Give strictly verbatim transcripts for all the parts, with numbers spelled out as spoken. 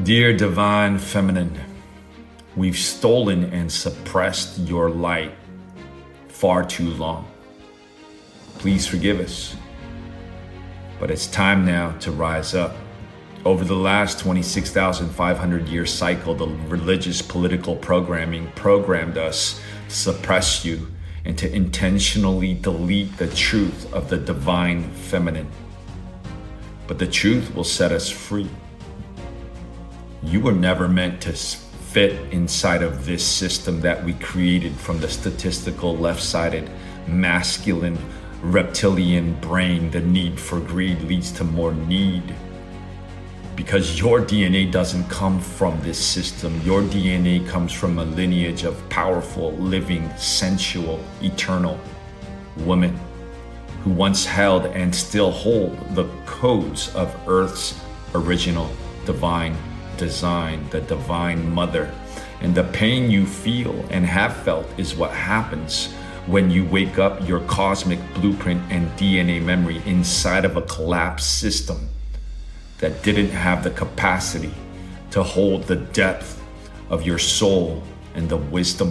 Dear Divine Feminine, we've stolen and suppressed your light far too long. Please forgive us. But it's time now to rise up. Over the last twenty-six thousand five hundred year cycle, the religious political programming programmed us to suppress you and to intentionally delete the truth of the Divine Feminine. But the truth will set us free. You were never meant to fit inside of this system that we created from the statistical, left-sided, masculine, reptilian brain. The need for greed leads to more need. Because your D N A doesn't come from this system. Your D N A comes from a lineage of powerful, living, sensual, eternal women who once held and still hold the codes of Earth's original divine design, the Divine Mother. And the pain you feel and have felt is what happens when you wake up your cosmic blueprint and D N A memory inside of a collapsed system that didn't have the capacity to hold the depth of your soul and the wisdom.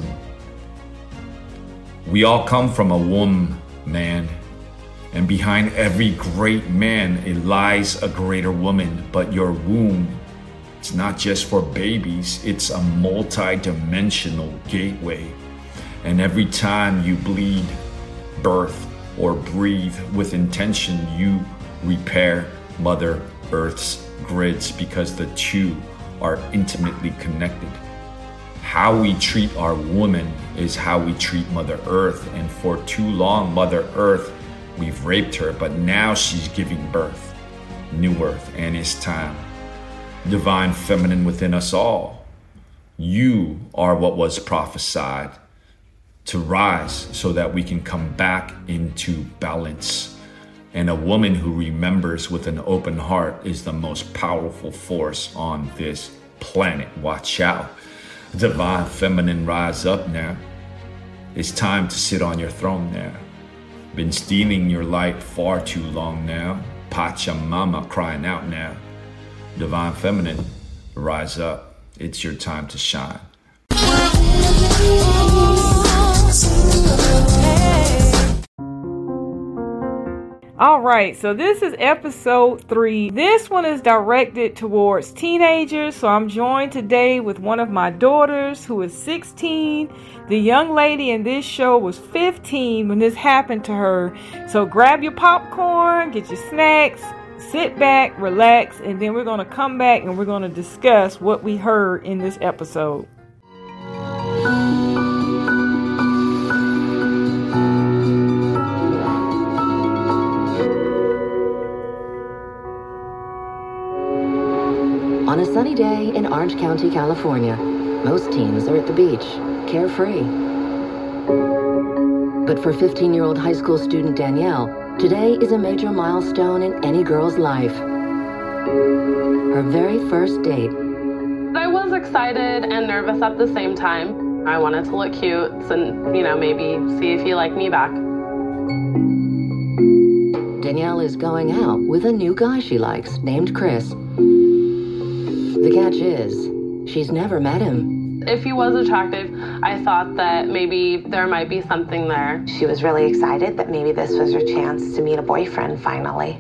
We all come from a womb, man. And behind every great man, it lies a greater woman. But your womb, it's not just for babies, it's a multi-dimensional gateway. And every time you bleed, birth, or breathe with intention, you repair Mother Earth's grids because the two are intimately connected. How we treat our woman is how we treat Mother Earth. And for too long, Mother Earth, we've raped her, but now she's giving birth, new earth, and it's time. Divine Feminine within us all. You are what was prophesied to rise so that we can come back into balance. And a woman who remembers with an open heart is the most powerful force on this planet. Watch out. Divine Feminine, rise up now. It's time to sit on your throne now. Been stealing your light far too long now. Pachamama crying out now. Divine Feminine, rise up. It's your time to shine. All right, so this is episode three. This one is directed towards teenagers. So I'm joined today with one of my daughters who is sixteen. The young lady in this show was fifteen when this happened to her. So grab your popcorn, get your snacks, sit back, relax, and then we're going to come back and we're going to discuss what we heard in this episode. On a sunny day in Orange County, California, most teens are at the beach, carefree. But for fifteen-year-old high school student Danielle, today is a major milestone in any girl's life. Her very first date. I was excited and nervous at the same time. I wanted to look cute and, you know, maybe see if he liked me back. Danielle is going out with a new guy she likes, named Chris. The catch is, she's never met him. If he was attractive, I thought that maybe there might be something there. She was really excited that maybe this was her chance to meet a boyfriend finally.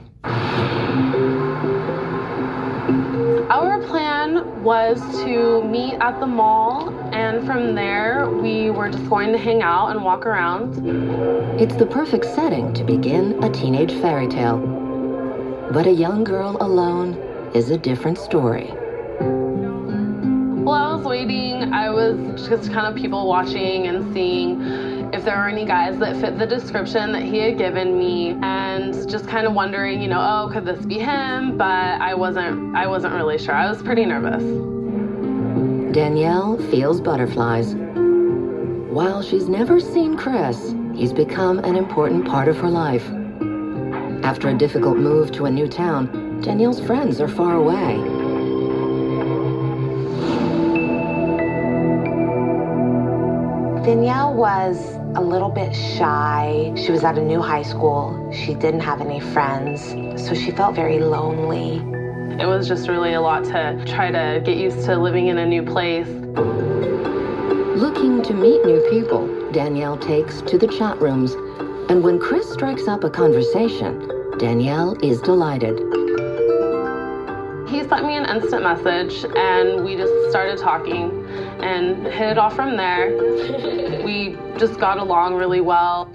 Our plan was to meet at the mall, and from there we were just going to hang out and walk around. It's the perfect setting to begin a teenage fairy tale. But a young girl alone is a different story. While I was waiting, I was just kind of people watching and seeing if there were any guys that fit the description that he had given me, and just kind of wondering, you know, oh, could this be him? But I wasn't, I wasn't really sure. I was pretty nervous. Danielle feels butterflies. While she's never seen Chris, he's become an important part of her life. After a difficult move to a new town, Danielle's friends are far away. Danielle was a little bit shy. She was at a new high school. She didn't have any friends, so she felt very lonely. It was just really a lot to try to get used to living in a new place. Looking to meet new people, Danielle takes to the chat rooms. And when Chris strikes up a conversation, Danielle is delighted. He sent me an instant message, and we just started talking and hit it off from there. We just got along really well.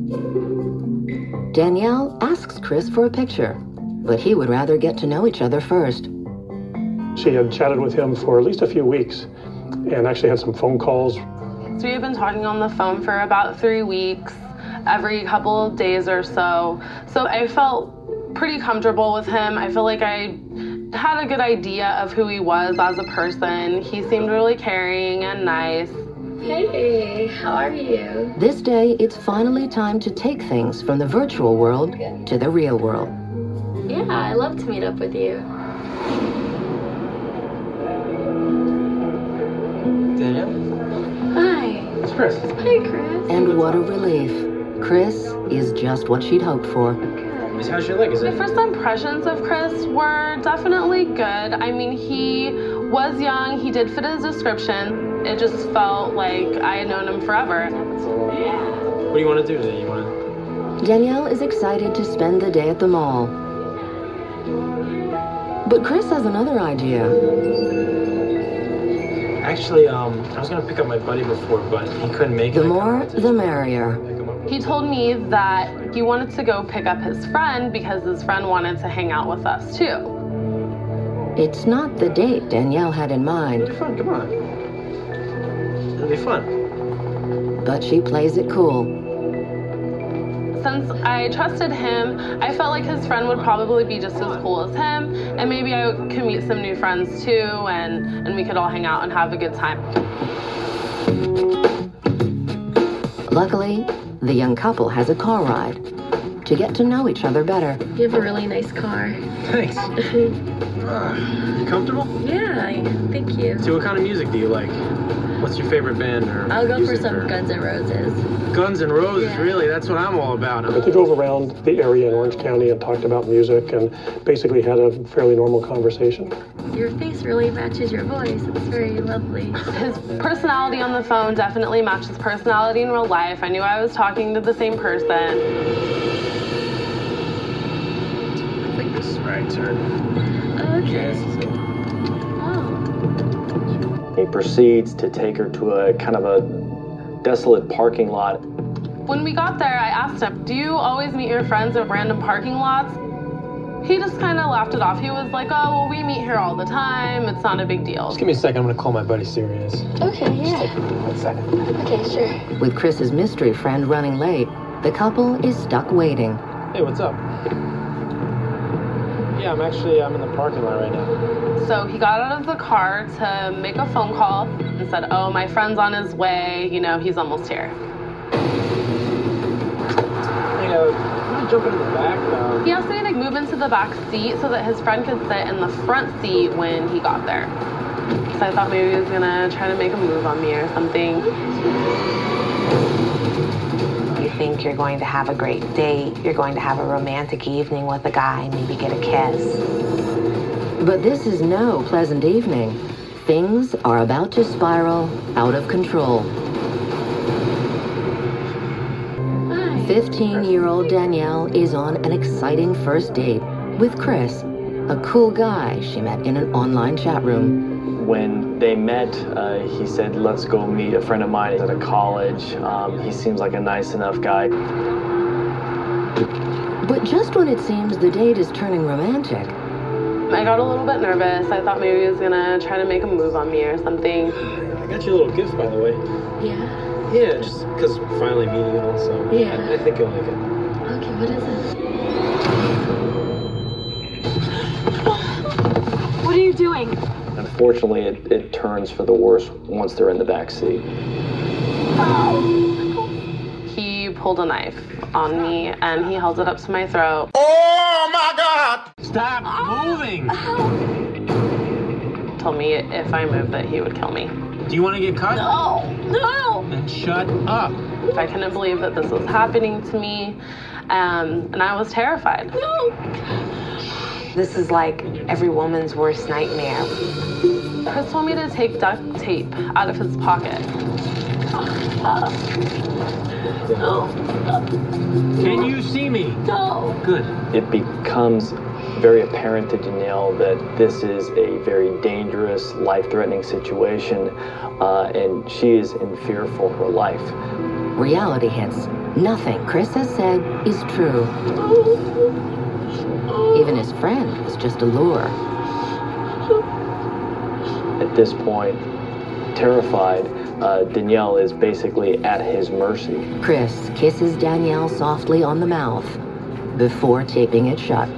Danielle asks Chris for a picture, but he would rather get to know each other first. She had chatted with him for at least a few weeks and actually had some phone calls. So we had been talking on the phone for about three weeks, every couple of days or so. So I felt pretty comfortable with him. I feel like I had a good idea of who he was as a person. He seemed really caring and nice. Hey, how are you? This day, it's finally time to take things from the virtual world to the real world. Yeah, I love to meet up with you. Danielle? Hi. It's Chris. Hi, Chris. And what a relief. Chris is just what she'd hoped for. How's your leg? Is My it? first impressions of Chris were definitely good. I mean, he was young, he did fit his description. It just felt like I had known him forever. What do you want to do today? You want to? Danielle is excited to spend the day at the mall. But Chris has another idea. Actually, um, I was gonna pick up my buddy before, but he couldn't make it. The more, the merrier. He told me that he wanted to go pick up his friend because his friend wanted to hang out with us too. It's not the date Danielle had in It'll mind, be fun. Come on. It'll be fun. but she plays it cool. Since I trusted him, I felt like his friend would probably be just as cool as him, and maybe I could meet some new friends too, and, and we could all hang out and have a good time. Luckily, the young couple has a car ride to get to know each other better. You have a really nice car. Thanks. uh, you comfortable? Yeah, I- thank you. So what kind of music do you like? What's your favorite band or I'll go for music some or- Guns N' Roses. Guns N' Roses, Yeah. really? That's what I'm all about. But they drove around the area in Orange County and talked about music and basically had a fairly normal conversation. Your face really matches your voice. It's very lovely. His personality on the phone definitely matched his personality in real life. I knew I was talking to the same person. I think this is right turn. Okay. Oh. He proceeds to take her to a kind of a desolate parking lot. When we got there, I asked him, "Do you always meet your friends at random parking lots?" He just kind of laughed it off. He was like, "Oh, well, we meet here all the time. It's not a big deal." Just give me a second. I'm gonna call my buddy Sirius. Okay, yeah. One second. Okay, sure. With Chris's mystery friend running late, the couple is stuck waiting. Hey, what's up? Yeah, I'm actually I'm in the parking lot right now. So he got out of the car to make a phone call and said, "Oh, my friend's on his way. You know, he's almost here." Hey, uh, I'm gonna jump into the back. Uh, He asked me to move into the back seat so that his friend could sit in the front seat when he got there. So I thought maybe he was gonna try to make a move on me or something. You think you're going to have a great date, you're going to have a romantic evening with a guy, maybe get a kiss. But this is no pleasant evening. Things are about to spiral out of control. Hi. fifteen-year-old Danielle is on an exciting first date with Chris, a cool guy she met in an online chat room. When they met, uh, he said, let's go meet a friend of mine at a college. Um, he seems like a nice enough guy. But just when it seems the date is turning romantic, I got a little bit nervous. I thought maybe he was gonna try to make a move on me or something. I got you a little gift, by the way. Yeah. Yeah, just because we're finally meeting you all, so Yeah. I, I think you'll like it. Okay, what is it? What are you doing? Unfortunately, it, it turns for the worse once they're in the back seat. He pulled a knife on me and he held it up to my throat. Stop moving! Told me if I moved that he would kill me. Do you want to get cut? No! No! Then shut up. I couldn't believe that this was happening to me, um, and I was terrified. No! This is like every woman's worst nightmare. Chris told me to take duct tape out of his pocket. Can you see me? No. Good. It becomes very apparent to Danielle that this is a very dangerous, life-threatening situation, uh, and she is in fear for her life. Reality hits. Nothing Chris has said is true. Even his friend was just a lure. At this point, terrified, uh, Danielle is basically at his mercy. Chris kisses Danielle softly on the mouth before taping it shut.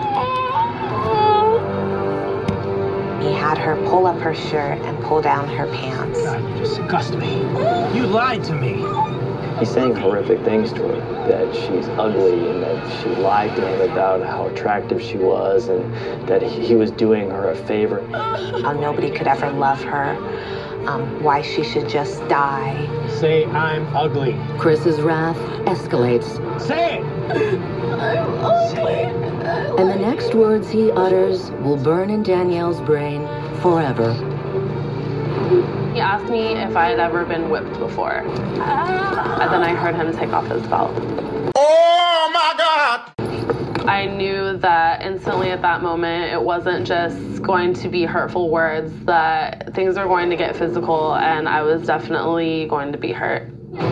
He had her pull up her shirt and pull down her pants. God, you disgust me. You lied to me. He's saying horrific things to her, that she's ugly and that she lied to him about how attractive she was and that he was doing her a favor. How nobody could ever love her. Um, why she should just die. Say I'm ugly. Chris's wrath escalates. Say it! I'm ugly. And the next words he utters will burn in Danielle's brain forever. He asked me if I had ever been whipped before. And then I heard him take off his belt. Oh my God! I knew that instantly at that moment, it wasn't just going to be hurtful words, that things were going to get physical, and I was definitely going to be hurt.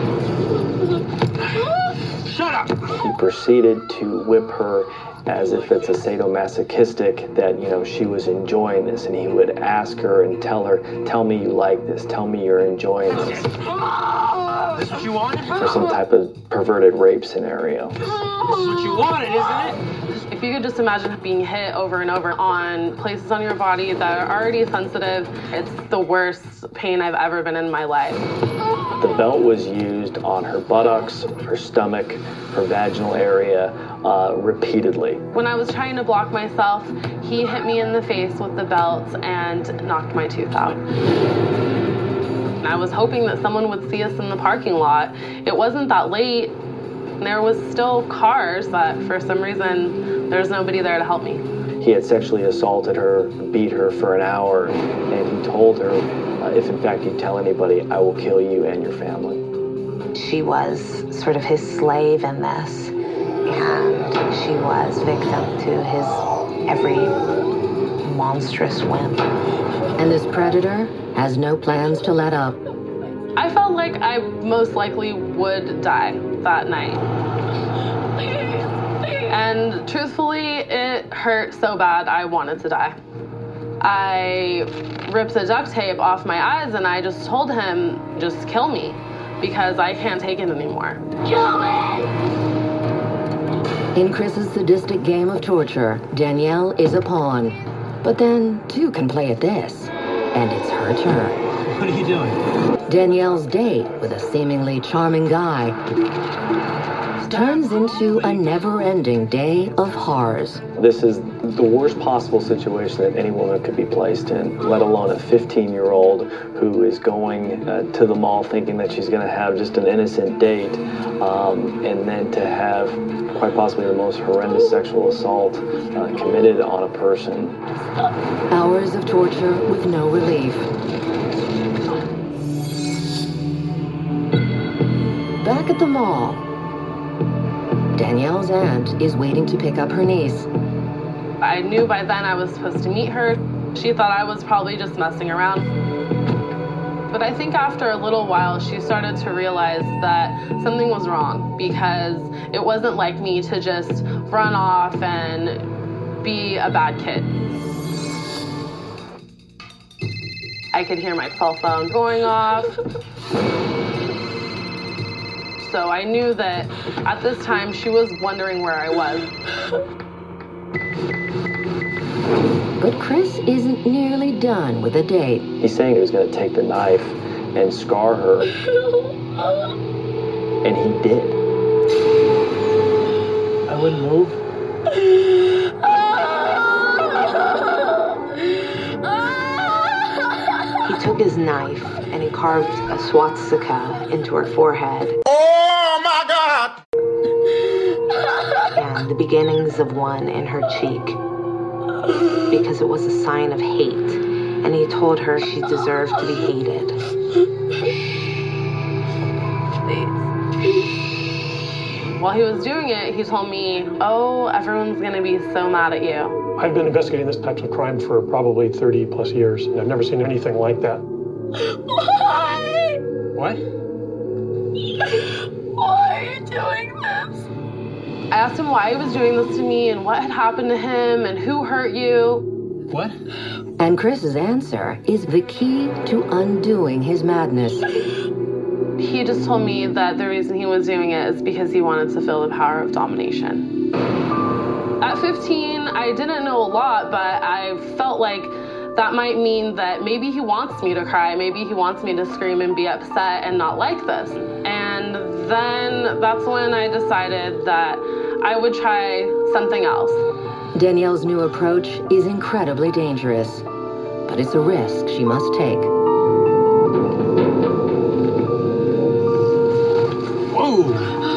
Shut up! He proceeded to whip her as if it's a sadomasochistic, that, you know, she was enjoying this, and he would ask her and tell her, tell me you like this, tell me you're enjoying this. This is what you wanted? For some type of perverted rape scenario. This is what you wanted, isn't it? If you could just imagine being hit over and over on places on your body that are already sensitive, it's the worst pain I've ever been in my life. The belt was used on her buttocks, her stomach, her vaginal area, uh, repeatedly. When I was trying to block myself, he hit me in the face with the belt and knocked my tooth out. And I was hoping that someone would see us in the parking lot. It wasn't that late. There was still cars, but for some reason, there was nobody there to help me. He had sexually assaulted her, beat her for an hour, and he told her, uh, if in fact you tell anybody, I will kill you and your family. She was sort of his slave in this, and she was victim to his every monstrous whim. And this predator has no plans to let up. I felt like I most likely would die that night. And truthfully, it hurt so bad I wanted to die. I ripped the duct tape off my eyes and I just told him, just kill me, because I can't take it anymore. Kill me! In Chris's sadistic game of torture, Danielle is a pawn. But then two can play at this, and it's her turn. What are you doing? Danielle's date with a seemingly charming guy turns into a never-ending day of horrors. This is the worst possible situation that any woman could be placed in, let alone a fifteen-year-old who is going uh, to the mall thinking that she's going to have just an innocent date, um, and then to have quite possibly the most horrendous sexual assault uh, committed on a person. Hours of torture with no relief. Back at the mall, Danielle's aunt is waiting to pick up her niece. I knew by then I was supposed to meet her. She thought I was probably just messing around. But I think after a little while, she started to realize that something was wrong, because it wasn't like me to just run off and be a bad kid. I could hear my cell phone going off. So I knew that at this time she was wondering where I was. But Chris isn't nearly done with the date. He's saying he was going to take the knife and scar her, and he did. I wouldn't move. He took his knife and he carved a swastika into her forehead. Oh my God! And the beginnings of one in her cheek. because it was a sign of hate, and he told her she deserved to be hated. While he was doing it, he told me, oh, everyone's gonna be so mad at you. I've been investigating this type of crime for probably thirty plus years, and I've never seen anything like that. Why? What? Why are you doing this? I asked him why he was doing this to me and what had happened to him and who hurt you. What? And Chris's answer is the key to undoing his madness. He just told me that the reason he was doing it is because he wanted to feel the power of domination. At fifteen, I didn't know a lot, but I felt like that might mean that maybe he wants me to cry, maybe he wants me to scream and be upset and not like this. And then that's when I decided that I would try something else. Danielle's new approach is incredibly dangerous, but it's a risk she must take. Whoa!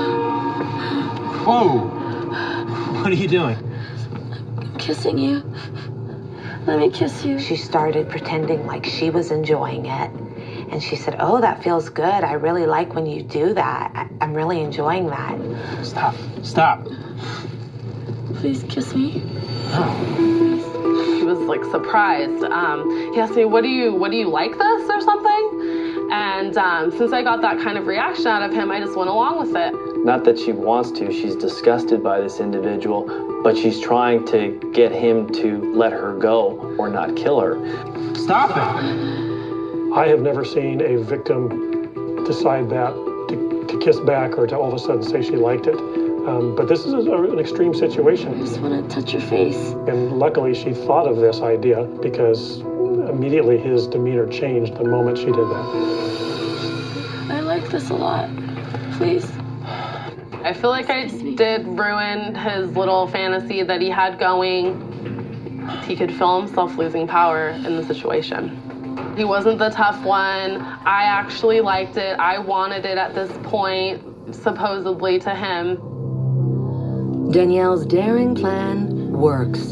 Whoa! What are you doing? I'm kissing you. Let me kiss you. She started pretending like she was enjoying it. And she said, oh, that feels good. I really like when you do that. I- I'm really enjoying that. Stop. Stop. Please kiss me. No. He was like surprised. Um, he asked me, what do you, what do you like this or something? And um, since I got that kind of reaction out of him, I just went along with it. Not that she wants to, she's disgusted by this individual, but she's trying to get him to let her go or not kill her. Stop it. I have never seen a victim decide that to, to kiss back or to all of a sudden say she liked it. Um, but this is a, an extreme situation. I just want to touch your face. And luckily she thought of this idea because immediately his demeanor changed the moment she did that. I like this a lot. Please. I feel like I did ruin his little fantasy that he had going. He could feel himself losing power in the situation. He wasn't the tough one. I actually liked it. I wanted it at this point, supposedly to him. Danielle's daring plan works.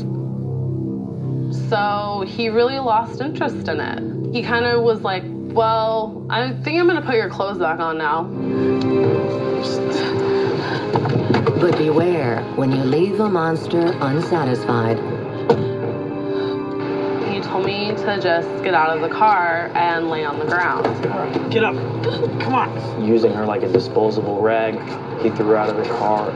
So he really lost interest in it. He kind of was like, well, I think I'm gonna put your clothes back on now. But beware when you leave a monster unsatisfied. He told me to just get out of the car and lay on the ground. All right, get up. Come on. Using her like a disposable rag, he threw her out of the car.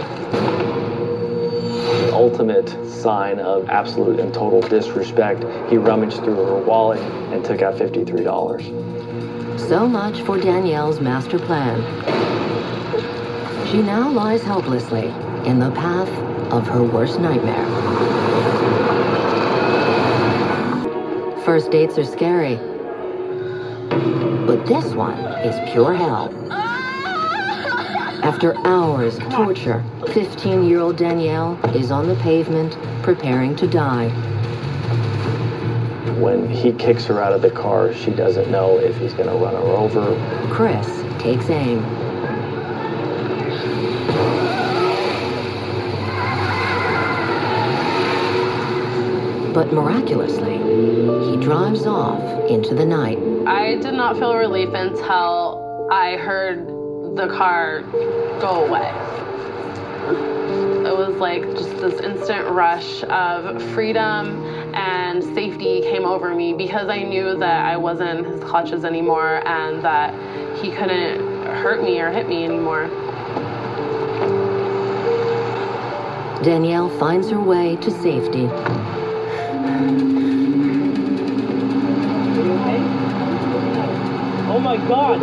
The ultimate sign of absolute and total disrespect, he rummaged through her wallet and took out fifty-three dollars. So much for Danielle's master plan. She now lies helplessly in the path of her worst nightmare. First dates are scary, but this one is pure hell. After hours of torture, fifteen-year-old Danielle is on the pavement preparing to die. When he kicks her out of the car, she doesn't know if he's going to run her over. Chris takes aim. But miraculously, he drives off into the night. I did not feel relief until I heard the car go away. It was like just this instant rush of freedom and safety came over me because I knew that I wasn't in his clutches anymore and that he couldn't hurt me or hit me anymore. Danielle finds her way to safety. Oh my God!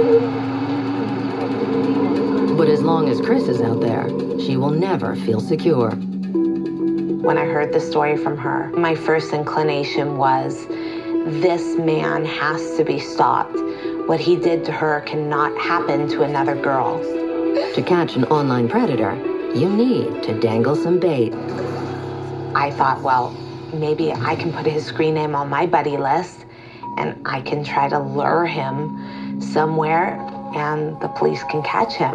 But as long as Chris is out there, she will never feel secure. When I heard the story from her, my first inclination was, this man has to be stopped. What he did to her cannot happen to another girl. To catch an online predator, you need to dangle some bait. I thought, well, maybe I can put his screen name on my buddy list and I can try to lure him somewhere and the police can catch him.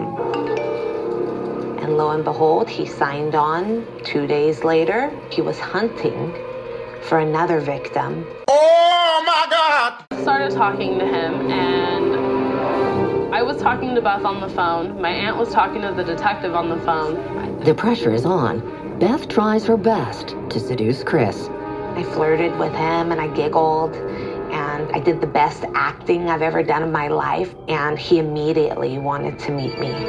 And lo and behold, he signed on. Two days later, he was hunting for another victim. Oh my God! I started talking to him, and I was talking to Beth on the phone. My aunt was talking to the detective on the phone. The pressure is on. Beth tries her best to seduce Chris. I flirted with him and I giggled, and I did the best acting I've ever done in my life, and he immediately wanted to meet me.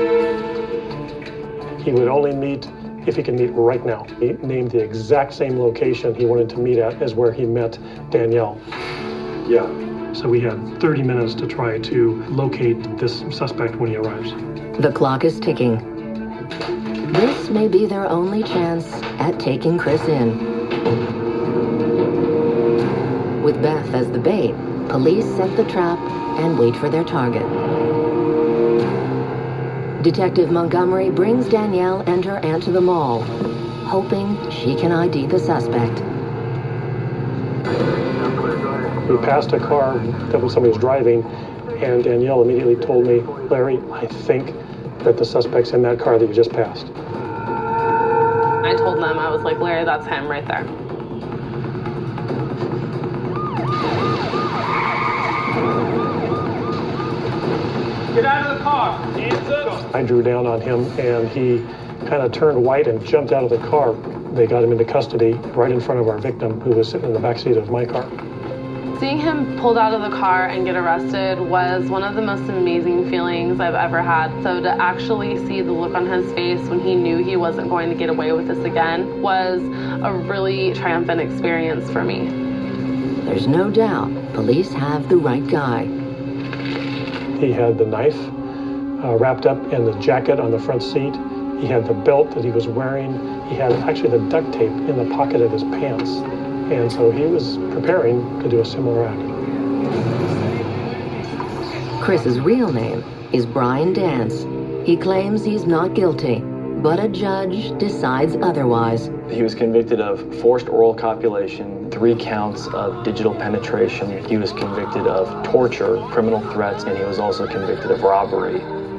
He would only meet if he could meet right now. He named the exact same location he wanted to meet at as where he met Danielle. Yeah. So we had thirty minutes to try to locate this suspect when he arrives. The clock is ticking. This may be their only chance at taking Chris in. With Beth as the bait, police set the trap and wait for their target. Detective Montgomery brings Danielle and her aunt to the mall, hoping she can I D the suspect. We passed a car that was somebody was driving, and Danielle immediately told me, Larry, I think that the suspect's in that car that you just passed. I told them, I was like, Larry, that's him right there. Get out of the car. Hands up. I drew down on him, and he kind of turned white and jumped out of the car. They got him into custody right in front of our victim, who was sitting in the backseat of my car. Seeing him pulled out of the car and get arrested was one of the most amazing feelings I've ever had. So to actually see the look on his face when he knew he wasn't going to get away with this again was a really triumphant experience for me. There's no doubt police have the right guy. He had the knife uh, wrapped up in the jacket on the front seat. He had the belt that he was wearing. He had actually the duct tape in the pocket of his pants. And so he was preparing to do a similar act. Chris's real name is Brian Dance. He claims he's not guilty, but a judge decides otherwise. He was convicted of forced oral copulation, three counts of digital penetration. He was convicted of torture, criminal threats, and he was also convicted of robbery.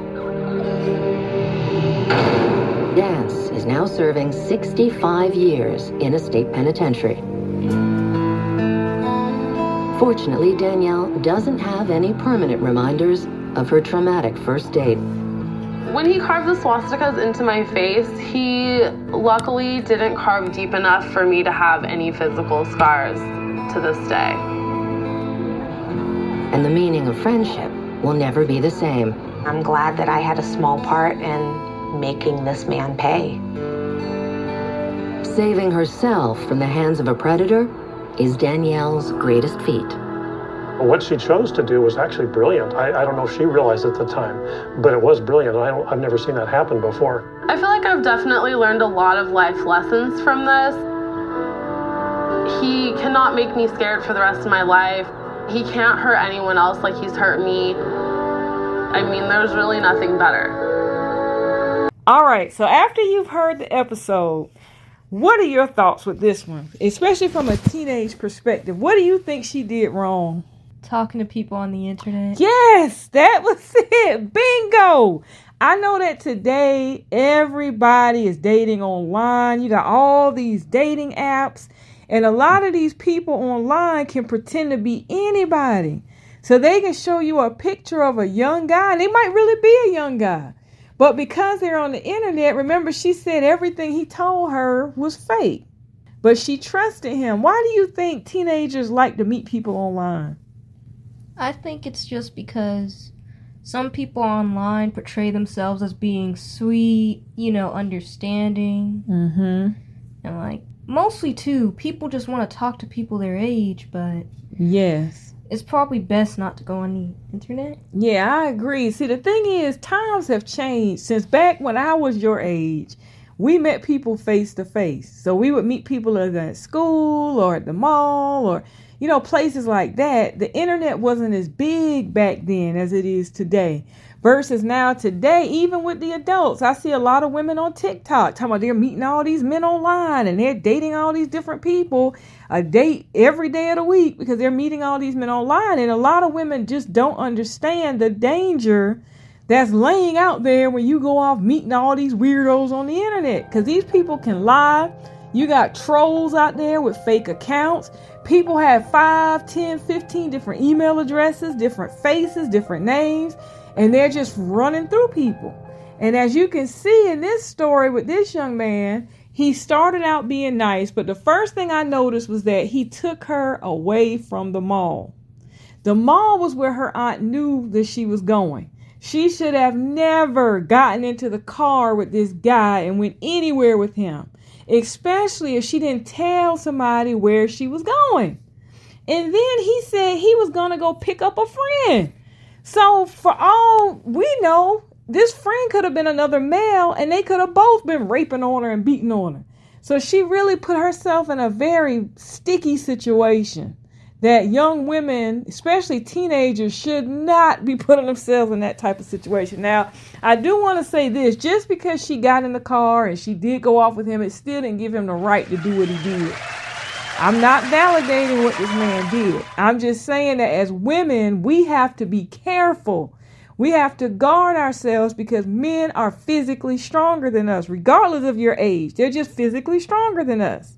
Dance is now serving sixty-five years in a state penitentiary. Fortunately, Danielle doesn't have any permanent reminders of her traumatic first date. When he carved the swastikas into my face, he luckily didn't carve deep enough for me to have any physical scars to this day. And the meaning of friendship will never be the same. I'm glad that I had a small part in making this man pay. Saving herself from the hands of a predator is Danielle's greatest feat. What she chose to do was actually brilliant. I, I don't know if she realized at the time, but it was brilliant. I don't, I've never seen that happen before. I feel like I've definitely learned a lot of life lessons from this. He cannot make me scared for the rest of my life. He can't hurt anyone else like he's hurt me. I mean, there's really nothing better. All right, so after you've heard the episode, what are your thoughts with this one? Especially from a teenage perspective. What do you think she did wrong? Talking to people on the internet. Yes, that was it. Bingo. I know that today everybody is dating online. You got all these dating apps. And a lot of these people online can pretend to be anybody. So they can show you a picture of a young guy. And they might really be a young guy. But because they're on the internet, remember she said everything he told her was fake. But she trusted him. Why do you think teenagers like to meet people online? I think it's just because some people online portray themselves as being sweet, you know, understanding. Mm-hmm. And like, mostly too, people just want to talk to people their age, but yes, it's probably best not to go on the internet. Yeah, I agree. See, the thing is, times have changed. Since back when I was your age, we met people face to face. So we would meet people either at school or at the mall or, you know, places like that. The internet wasn't as big back then as it is today. Versus now today, even with the adults, I see a lot of women on TikTok talking about they're meeting all these men online and they're dating all these different people a date every day of the week because they're meeting all these men online. And a lot of women just don't understand the danger that's laying out there when you go off meeting all these weirdos on the internet, because these people can lie. You got trolls out there with fake accounts. People have five, ten, fifteen different email addresses, different faces, different names, and they're just running through people. And as you can see in this story with this young man, he started out being nice, but the first thing I noticed was that he took her away from the mall. The mall was where her aunt knew that she was going. She should have never gotten into the car with this guy and went anywhere with him, especially if she didn't tell somebody where she was going. And then he said he was going to go pick up a friend. So for all we know, this friend could have been another male and they could have both been raping on her and beating on her. So she really put herself in a very sticky situation that young women, especially teenagers, should not be putting themselves in that type of situation. Now, I do want to say this, just because she got in the car and she did go off with him, it still didn't give him the right to do what he did. I'm not validating what this man did. I'm just saying that as women, we have to be careful. We have to guard ourselves because men are physically stronger than us, regardless of your age. They're just physically stronger than us.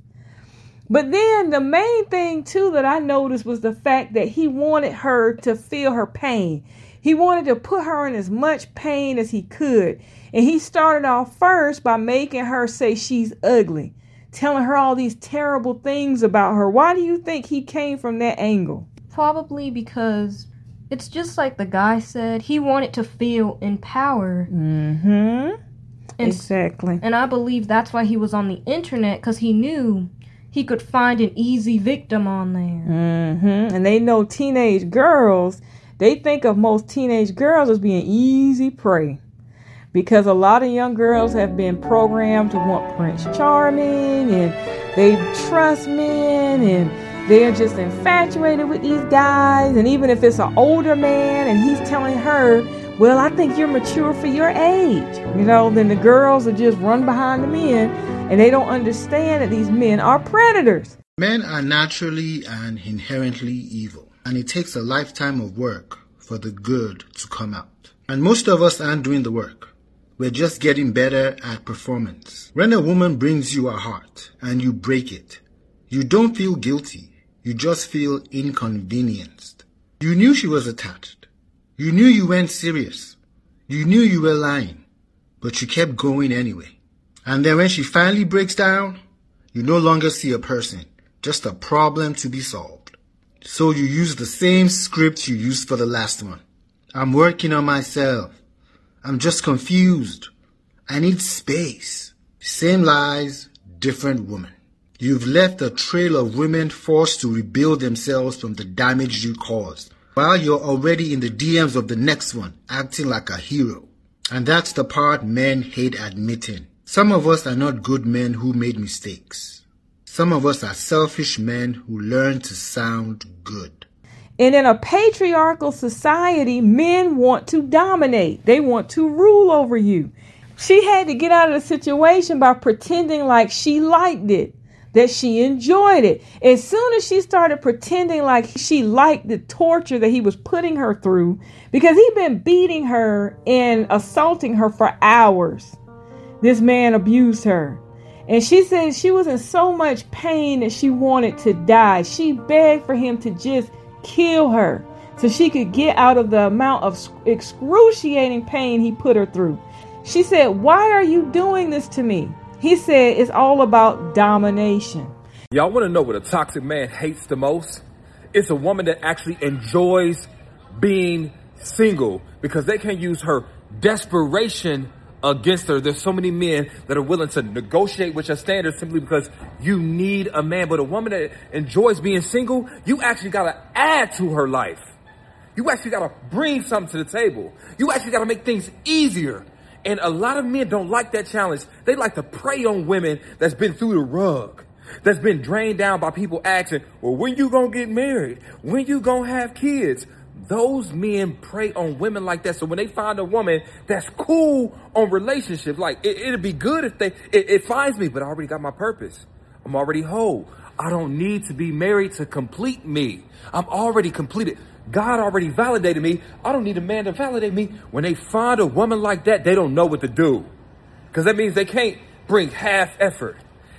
But then the main thing, too, that I noticed was the fact that he wanted her to feel her pain. He wanted to put her in as much pain as he could. And he started off first by making her say she's ugly, telling her all these terrible things about her. Why do you think he came from that angle? Probably because it's just like the guy said. He wanted to feel empowered. Mm-hmm. And, exactly. And I believe that's why he was on the internet, because he knew he could find an easy victim on there. Mm-hmm. And they know teenage girls, they think of most teenage girls as being easy prey. Because a lot of young girls have been programmed to want Prince Charming, and they trust men, and they're just infatuated with these guys. And even if it's an older man and he's telling her, well, I think you're mature for your age, you know, then the girls will just run behind the men, and they don't understand that these men are predators. Men are naturally and inherently evil, and it takes a lifetime of work for the good to come out. And most of us aren't doing the work. We're just getting better at performance. When a woman brings you a heart and you break it, you don't feel guilty. You just feel inconvenienced. You knew she was attached. You knew you weren't serious. You knew you were lying, but you kept going anyway. And then when she finally breaks down, you no longer see a person, just a problem to be solved. So you use the same script you used for the last one. I'm working on myself. I'm just confused. I need space. Same lies, different woman. You've left a trail of women forced to rebuild themselves from the damage you caused, while you're already in the D Ms of the next one, acting like a hero. And that's the part men hate admitting. Some of us are not good men who made mistakes. Some of us are selfish men who learn to sound good. And in a patriarchal society, men want to dominate. They want to rule over you. She had to get out of the situation by pretending like she liked it, that she enjoyed it. As soon as she started pretending like she liked the torture that he was putting her through, because he'd been beating her and assaulting her for hours, this man abused her. And she said she was in so much pain that she wanted to die. She begged for him to just kill her so she could get out of the amount of excruciating pain he put her through. She said, why are you doing this to me? He said it's all about domination. Y'all want to know what a toxic man hates the most? It's a woman that actually enjoys being single because they can use her desperation against her. There's so many men that are willing to negotiate with your standards simply because you need a man. But a woman that enjoys being single, you actually got to add to her life. You actually got to bring something to the table. You actually got to make things easier. And a lot of men don't like that challenge. They like to prey on women that's been through the rug, that's been drained down by people asking, well, when you gonna get married? When you gonna have kids? Those men prey on women like that. So when they find a woman that's cool on relationships, like it, it'd be good if they, it, it finds me, but I already got my purpose. I'm already whole. I don't need to be married to complete me. I'm already completed. God already validated me. I don't need a man to validate me. When they find a woman like that, they don't know what to do. Because that means they can't bring half effort,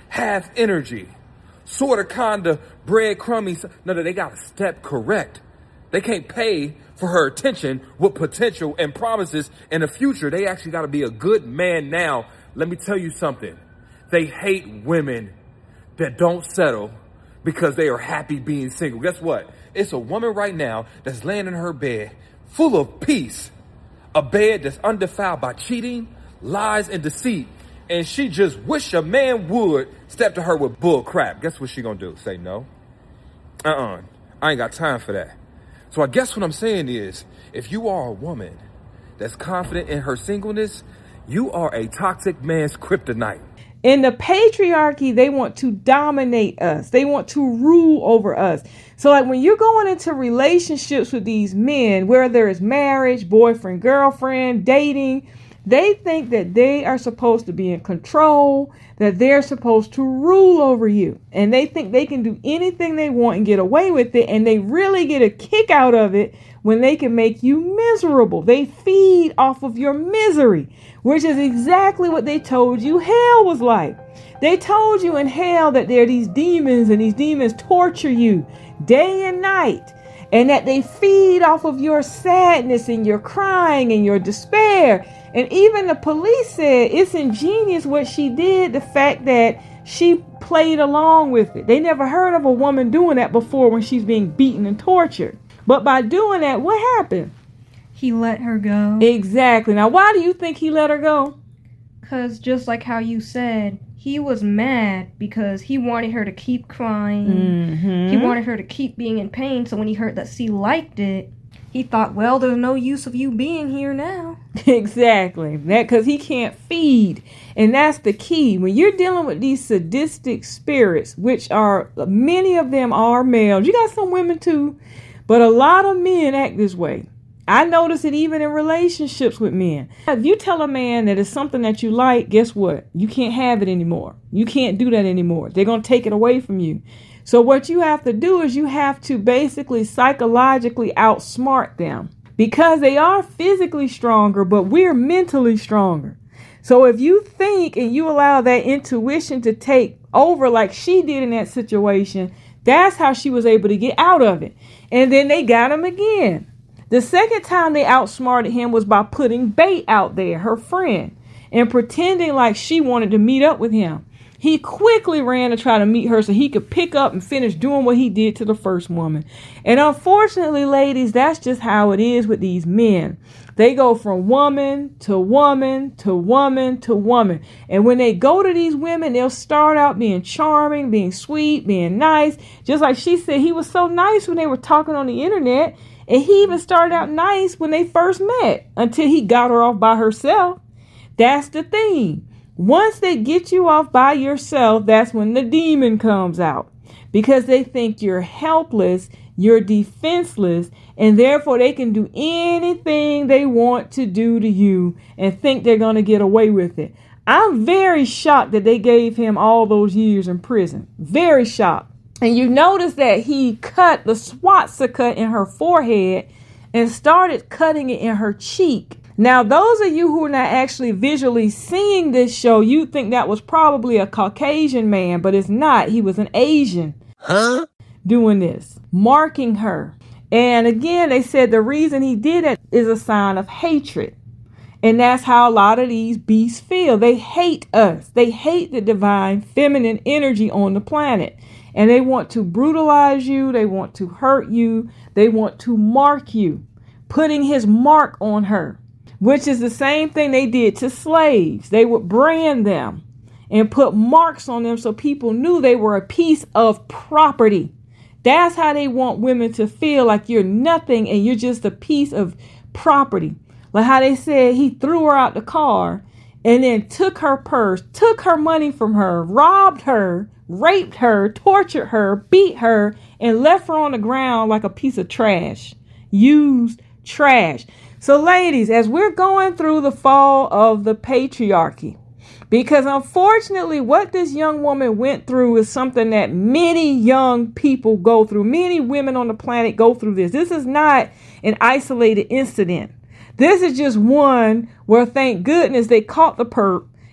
half energy, sort of, kind of, breadcrumby. No, no, they got to step correct. They can't pay for her attention with potential and promises in the future. They actually got to be a good man now. Let me tell you something. They hate women that don't settle because they are happy being single. Guess what? It's a woman right now that's laying in her bed full of peace, a bed that's undefiled by cheating, lies, and deceit. And she just wish a man would step to her with bull crap. Guess what she gonna do? Say no? Uh-uh. I ain't got time for that. So I guess what I'm saying is, if you are a woman that's confident in her singleness, you are a toxic man's kryptonite. In the patriarchy, they want to dominate us. They want to rule over us. So like when you're going into relationships with these men, whether it's marriage, boyfriend, girlfriend, dating, they think that they are supposed to be in control, that they're supposed to rule over you. And they think they can do anything they want and get away with it. And they really get a kick out of it when they can make you miserable. They feed off of your misery, which is exactly what they told you hell was like. They told you in hell that there are these demons and these demons torture you day and night, and that they feed off of your sadness and your crying and your despair. And even the police said it's ingenious what she did, the fact that she played along with it. They never heard of a woman doing that before when she's being beaten and tortured. But by doing that, what happened? He let her go. Exactly. Now, why do you think he let her go? Because just like how you said, he was mad because he wanted her to keep crying. Mm-hmm. He wanted her to keep being in pain. So when he heard that she liked it, he thought, well, there's no use of you being here now. Exactly. That because he can't feed. And that's the key. When you're dealing with these sadistic spirits, which are, many of them are males. You got some women too. But a lot of men act this way. I notice it even in relationships with men. If you tell a man that it's something that you like, guess what? You can't have it anymore. You can't do that anymore. They're going to take it away from you. So what you have to do is you have to basically psychologically outsmart them, because they are physically stronger, but we're mentally stronger. So if you think and you allow that intuition to take over like she did in that situation, that's how she was able to get out of it. And then they got him again. The second time they outsmarted him was by putting bait out there, her friend, and pretending like she wanted to meet up with him. He quickly ran to try to meet her so he could pick up and finish doing what he did to the first woman. And unfortunately, ladies, that's just how it is with these men. They go from woman to woman to woman to woman. And when they go to these women, they'll start out being charming, being sweet, being nice. Just like she said, he was so nice when they were talking on the internet. And he even started out nice when they first met until he got her off by herself. That's the thing. Once they get you off by yourself, that's when the demon comes out, because they think you're helpless, you're defenseless, and therefore they can do anything they want to do to you and think they're going to get away with it. I'm very shocked that they gave him all those years in prison. Very shocked. And you notice that he cut the swastika in her forehead and started cutting it in her cheek. Now, those of you who are not actually visually seeing this show, you think that was probably a Caucasian man, but it's not. He was an Asian. Huh? Doing this, marking her. And again, they said the reason he did it is a sign of hatred. And that's how a lot of these beasts feel. They hate us. They hate the divine feminine energy on the planet. And they want to brutalize you. They want to hurt you. They want to mark you, putting his mark on her, which is the same thing they did to slaves. They would brand them and put marks on them so people knew they were a piece of property. That's how they want women to feel, like you're nothing and you're just a piece of property. Like how they said he threw her out the car and then took her purse, took her money from her, robbed her, raped her, tortured her, beat her, and left her on the ground like a piece of trash. Used trash. So ladies, as we're going through the fall of the patriarchy, because unfortunately what this young woman went through is something that many young people go through. Many women on the planet go through this. This is not an isolated incident. This is just one where, thank goodness, they caught the perp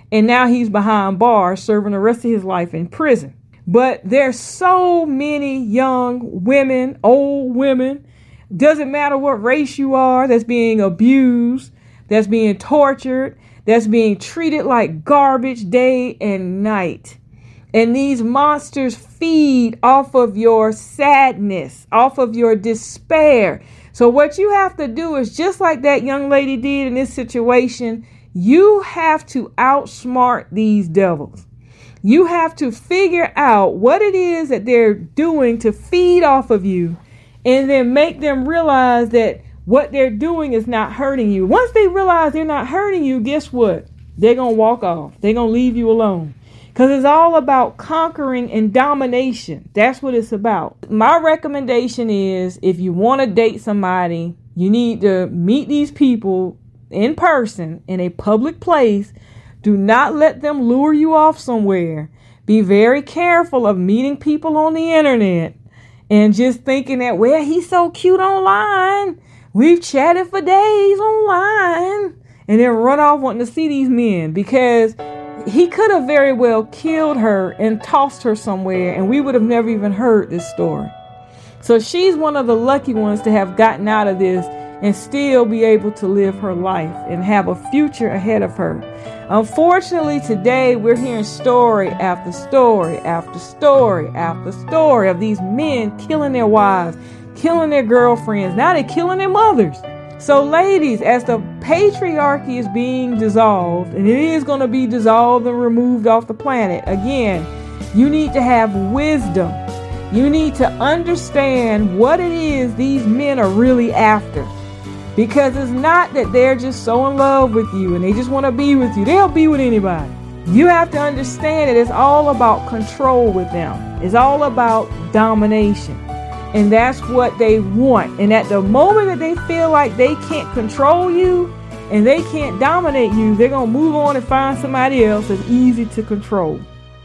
and now he's behind bars serving the rest of his life in prison. But there's so many young women, old women, doesn't matter what race you are, that's being abused, that's being tortured, that's being treated like garbage day and night. And these monsters feed off of your sadness, off of your despair. So what you have to do is, just like that young lady did in this situation, you have to outsmart these devils. You have to figure out what it is that they're doing to feed off of you, and then make them realize that what they're doing is not hurting you. Once they realize they're not hurting you, guess what? They're going to walk off. They're going to leave you alone. Because it's all about conquering and domination. That's what it's about. My recommendation is, if you want to date somebody, you need to meet these people in person in a public place. Do not let them lure you off somewhere. Be very careful of meeting people on the internet and just thinking that, well, he's so cute online. We've chatted for days online. And then run off wanting to see these men, because he could have very well killed her and tossed her somewhere, and we would have never even heard this story. So she's one of the lucky ones to have gotten out of this and still be able to live her life and have a future ahead of her. Unfortunately, today we're hearing story after story after story after story of these men killing their wives, killing their girlfriends. Now they're killing their mothers. So ladies, as the patriarchy is being dissolved, and it is going to be dissolved and removed off the planet, again, you need to have wisdom. You need to understand what it is these men are really after. Because it's not that they're just so in love with you and they just want to be with you. They'll be with anybody. You have to understand that it's all about control with them. It's all about domination. And that's what they want. And at the moment that they feel like they can't control you and they can't dominate you, they're going to move on and find somebody else that's easy to control.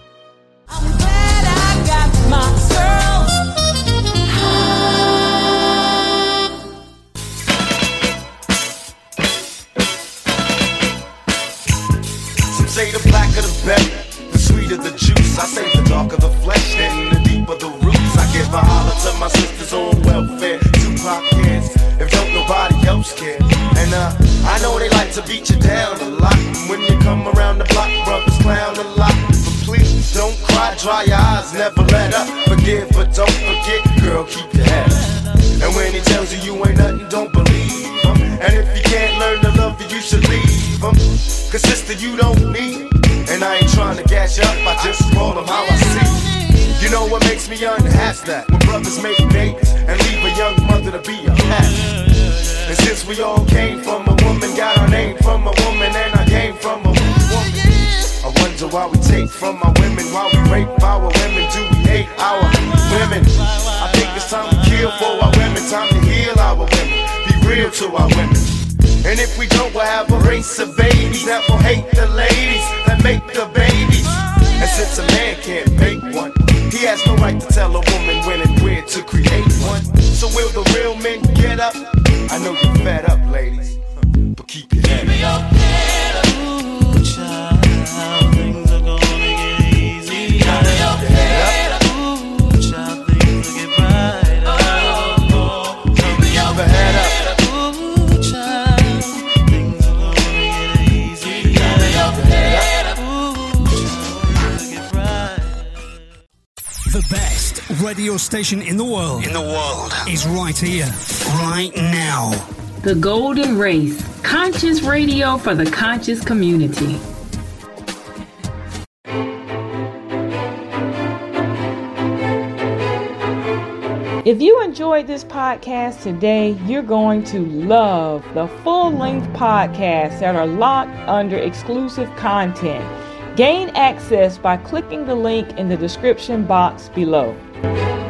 I'm glad I got my girl. Some say the blacker the better, the sweeter the juice. I say the darker the flesh and the deeper the roots. I give a holler to my sisters on welfare, Tupac kids, if don't nobody else care. And uh, I know they like to beat you down a lot. When you come around the block, brothers clown a lot. But please don't cry, dry your eyes, never let up. Forgive but don't forget, girl, keep your head up. And when he tells you you ain't nothing, don't believe him. And if you can't learn to love you, you should leave him. Cause sister, you don't need. And I ain't trying to gas you up, I just roll them how I see. You know what makes me unhappy? That when brothers make babies and leave a young mother to be a pet. And since we all came from a woman, got our name from a woman, and I came from a woman, I wonder why we take from our women, why we rape our women, do we hate our women? I think it's time to kill for our women, time to heal our women, be real to our women. And if we don't, we'll have a race of babies that will hate the ladies that make the babies. And since a man can't make one, he has no right to tell a woman when and where to create one. So will the real men get up? I know you're fed up, ladies, but keep your head up. Ooh, child, things are gonna get easy. Keep your head up. Ooh, child, things will get brighter. Oh, oh, keep your head up. Ooh, child, things are gonna get easy. Keep your head up. Ooh, child, things will get brighter. The best radio station in the world. In the world. Is right here, right now. The Golden Race. Conscious radio for the conscious community. If you enjoyed this podcast today, you're going to love the full-length podcasts that are locked under exclusive content. Gain access by clicking the link in the description box below.